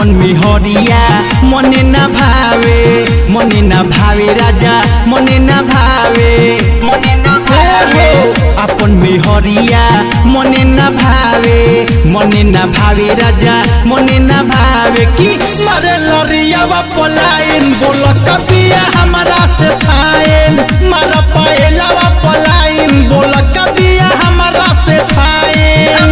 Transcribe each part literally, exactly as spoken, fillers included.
अपन मेहरिया मने ना भावे मने ना भावे राजा मने ना भावे मने ना भावे अपन मेहरिया मने ना भावे मने ना भावे राजा मने ना भावे कि मारे लरिया पलायन बोल कबिया हमारा से फाइन मारा पाएला पलायन बोल कबिया हमारा से फाइन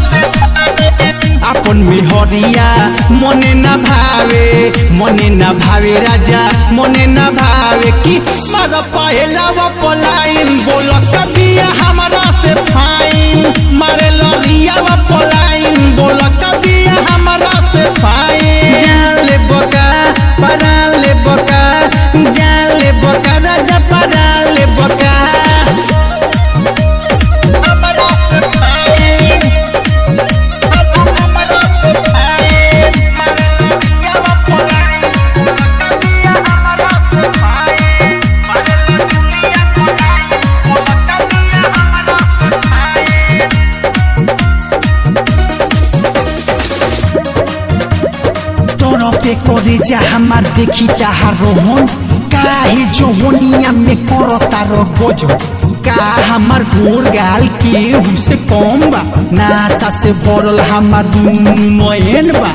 अपन मेहरिया मने ना भावे मने ना भावे राजा मने ना भावे कि मारा पाएला पलायन बोल कबिया हमारा से फाइन मारे लरिया पलायन बोल कबिया हमारा से फाइन जान ले बका परा ले बका जान ले बका राजा परा ले बका हमारा से फाइन हमारा से फाइन मारे लरिया पलायन बोल कबिया हमारा से फाइन मारे लरिया पलायन बोल कबिया हमारा से फाइन तोरो पे करे जा हमार देखी ताहार रोहन काहे जोहनिया में करो तारो गोजो का हमार गोर गाल के हुसे कम बा नासा से भरल हमार दुनु नयन बा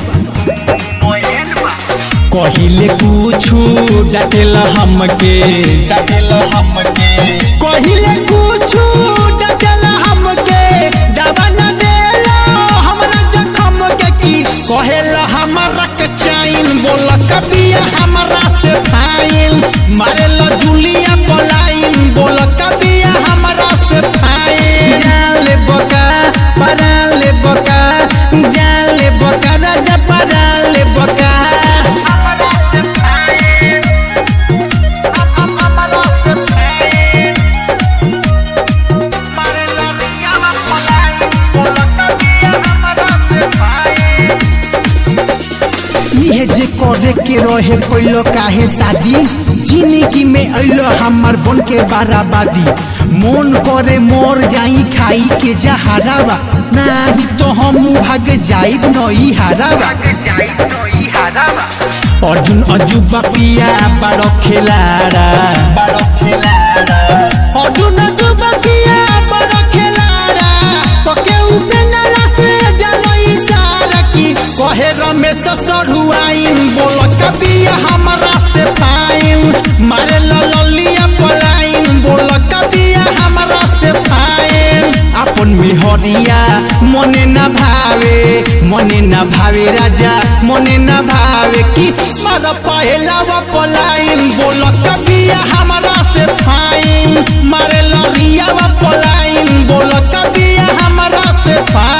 कहिले कुछु डाटेल हमके डाटेल हमके कहिले कुछु डाटेल हमके दवा न देला हमरा जखम के की कहेला हमारा कचाइन बोल कबिया हमारा से फाइन मारे ला जुलिया पलाइन बोल कबिया हमारा से फाइन जान ले बका परा ले बका जान ले बका राजा परा ले बका हमारा से फाइन हमारा से फाइन मारे ला जुलिया पलाइन बोल कबिया हमारा से फाइन ये जे करे के रहे कोइलो काहे शादी जिंदगी में अइलो हमार बन के बाराबादी मन करे मोर जाई खाई के जहरावा नाही तो हम भाग जाइब नई हारावा अर्जुन अजूबा पिया बारो खेलाड़ा बारो खेलाड़ा अर्जुन अजूबा पिया बारो खेलाड़ा तो के उपेंद्र से जलो इशारा की कहे रमेश सरुआइन बोल कबिया हमारा से फाइन मारे ललिया पलाइन बोल कबिया हमारा से फाइन अपन मेहरिया मने ना भावे मने ना भावे राजा मने ना भावे कि मारा पाएला पलाइन बोल कबिया हमारा से फाइन मारे लरिया पलाइन बोल कबिया हमारा से फाइन।